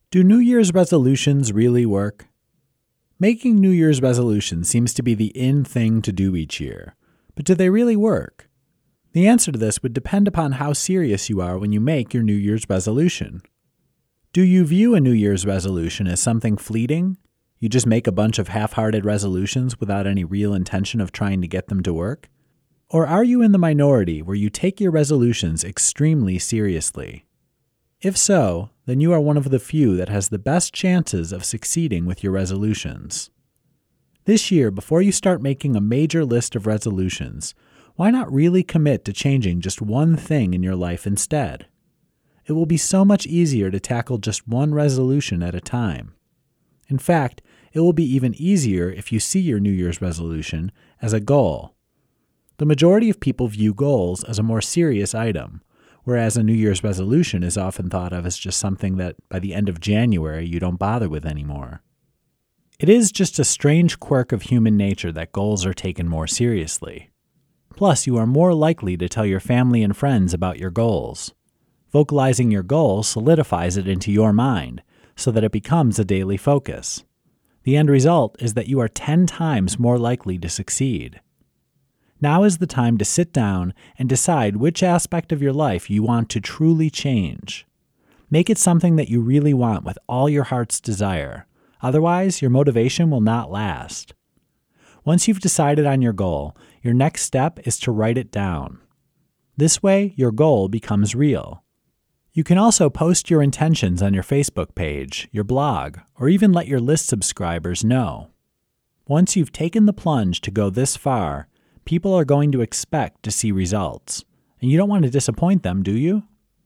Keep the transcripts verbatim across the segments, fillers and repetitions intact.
Do New Year's resolutions really work? Making New Year's resolutions seems to be the in thing to do each year, but do they really work? The answer to this would depend upon how serious you are when you make your New Year's resolution. Do you view a New Year's resolution as something fleeting? You just make a bunch of half-hearted resolutions without any real intention of trying to get them to work? Or are you in the minority where you take your resolutions extremely seriously? If so, then you are one of the few that has the best chances of succeeding with your resolutions. This year, before you start making a major list of resolutions, why not really commit to changing just one thing in your life instead? It will be so much easier to tackle just one resolution at a time. In fact, it will be even easier if you see your New Year's resolution as a goal. The majority of people view goals as a more serious item, whereas a New Year's resolution is often thought of as just something that by the end of January you don't bother with anymore. It is just a strange quirk of human nature that goals are taken more seriously. Plus, you are more likely to tell your family and friends about your goals. Vocalizing your goal solidifies it into your mind so that it becomes a daily focus. The end result is that you are ten times more likely to succeed. Now is the time to sit down and decide which aspect of your life you want to truly change. Make it something that you really want with all your heart's desire. Otherwise, your motivation will not last. Once you've decided on your goal, your next step is to write it down. This way, your goal becomes real. You can also post your intentions on your Facebook page, your blog, or even let your list subscribers know. Once you've taken the plunge to go this far, people are going to expect to see results, and you don't want to disappoint them, do you?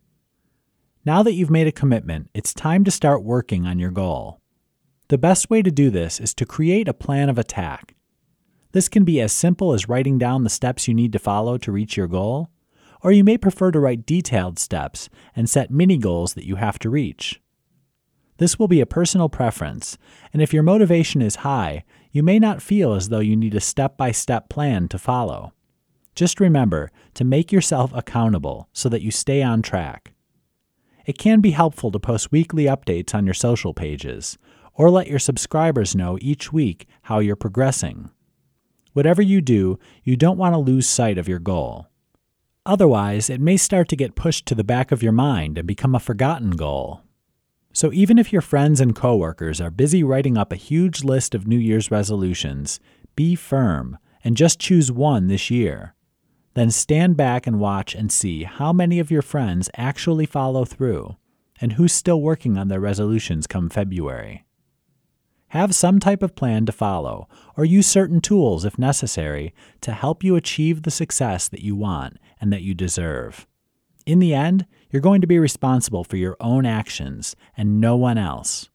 Now that you've made a commitment, it's time to start working on your goal. The best way to do this is to create a plan of attack. This can be as simple as writing down the steps you need to follow to reach your goal, or you may prefer to write detailed steps and set mini goals that you have to reach. This will be a personal preference, and if your motivation is high, you may not feel as though you need a step-by-step plan to follow. Just remember to make yourself accountable so that you stay on track. It can be helpful to post weekly updates on your social pages, or let your subscribers know each week how you're progressing. Whatever you do, you don't want to lose sight of your goal. Otherwise, it may start to get pushed to the back of your mind and become a forgotten goal. So even if your friends and coworkers are busy writing up a huge list of New Year's resolutions, be firm and just choose one this year. Then stand back and watch and see how many of your friends actually follow through and who's still working on their resolutions come February. Have some type of plan to follow or use certain tools if necessary to help you achieve the success that you want and that you deserve. In the end, you're going to be responsible for your own actions and no one else.